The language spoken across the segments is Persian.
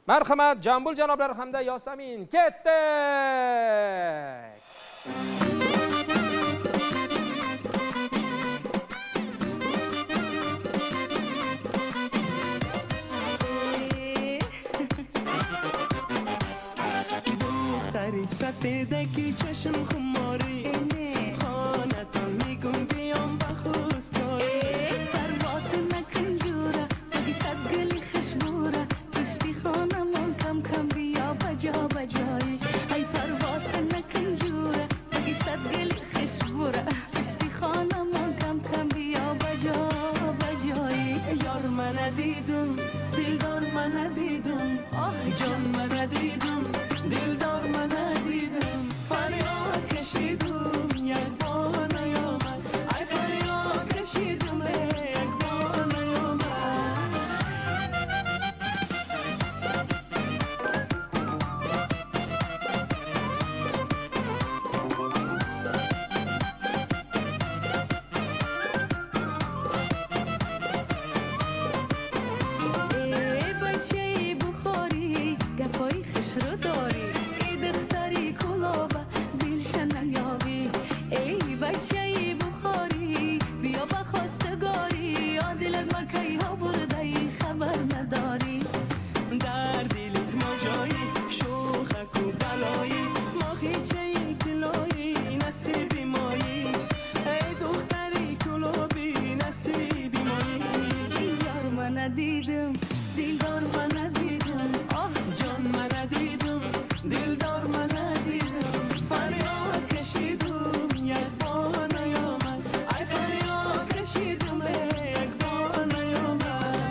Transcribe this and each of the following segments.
Marhamat, Jambul janoblar hamda Yosamin. Ketdik! سپیدکی چشم خماری خانتان میگم بیام بخوستاری پروات نکن جورا بگی صد گلی خشبورا پشتی خانمان کم کم بیا بجا بجایی ای پروات نکن جورا بگی صد گلی خشبورا پشتی خانمان کم کم بیا بجا بجایی یار من ندیدم دلدار من ندیدم جان من ندیدم دلدار من ندیدم فریاد کشیدم یک بار نیامد ای فریاد کشیدم یک بار نیامد ای بچه بخاری گپای خش رو داری ای دختری کلابه دلش نیابی ای بچه بخاری بیا بخواستگاری یا دلت مکی ها برده ای خبر نداری در دلت مجایی شوخک و بلایی ما هیچه کلایی نصیبی مایی ای دختری کلابی نصیبی مایی یار من ندیدم دلدار من ندیدم جان من ندیدم دلدار من ندیدم فریاد کشیدم یک بار نیامد ای فریاد کشیدم یک بار نیامد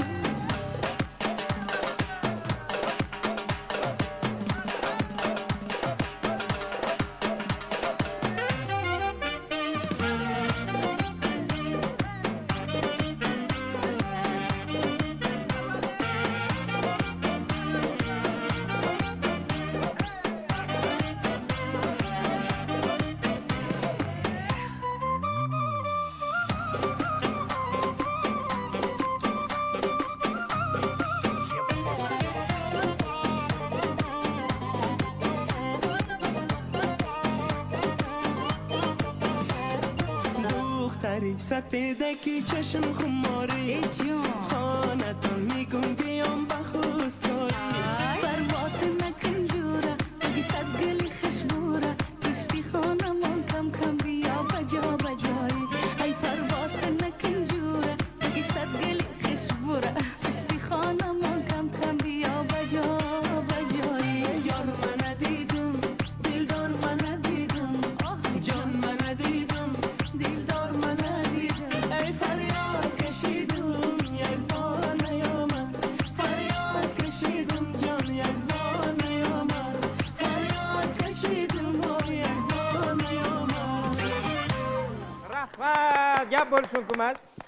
دختری سپیدکی چشم خماری ای جان خانتان میگم بیام بخوستاری پروات نکن جورا بگی صد گلی خشبورا پشتی خانمان کم کم بیا بجا بجایی ای پروات نکن جورا بگی صد گلی خشبورا پشتی خانمان کم کم بیا بجا بجایی یار من ندیدم دلدار من ندیدم جان من ندیدم دلدار من ندیدم ای فریاد کشیدم یک بار نیامد فریاد کشیدم جان یک بار نیامد فریاد کشیدم یک بار نیامد Rahmat, gap bo'lsin hukumat.